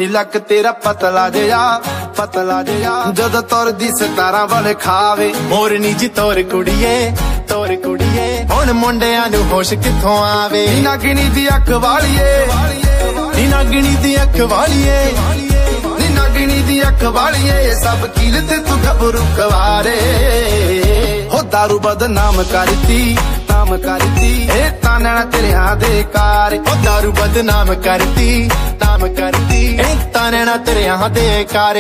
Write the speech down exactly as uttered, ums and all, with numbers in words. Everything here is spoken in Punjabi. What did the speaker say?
ਨੀ ਲੱਕ ਤੇਰਾ ਪਤਲਾ ਜਿਹਾ ਪਤਲਾ ਜਿਹਾ ਜਦੋਂ ਤੁਰਦੀ ਸਤਾਰਾਂ ਵਾਲੇ ਖਾਵੇ ਮੋਰਨੀ ਜੀ ਤੋਰ ਕੁੜੀਏ ਤੋਰ ਕੁੜੀਏ ਹੁਣ ਮੁੰਡਿਆਂ ਨੂੰ ਹੋਸ਼ ਕਿੱਥੋਂ ਆਵੇ ਨੀ ਨਾਗਣੀ ਦੀ ਅੱਖ ਵਾਲੀਏ ਨੀ ਨਾਗਣੀ ਦੀ ਅੱਖ ਵਾਲੀਏ ਨੀ ਨਾਗਣੀ ਦੀ ਅੱਖ ਵਾਲੀਏ ਸਭ ਕੀਲ ਤੇ ਤੂੰ ਗੱਭਰੂ ਕਵਾਰੇ ਹੋ ਦਾਰੂ ਬਦਨਾਮ ਕਰਤੀ ਨਾਮ ਕਰਤੀ ਇਹ ਤਾਂ ਨੈਣਾ ਤੇਰਿਆਂ ਦੇ ਕਾਰ ਉਹ ਦਾਰੂ ਬਦਨਾਮ ਕਰਤੀ ਨਾਮ ਕਰਤੀ ਇਹ ਤਾਂ ਨੈਣਾ ਤੇਰਿਆਂ ਦੇ ਕਾਰ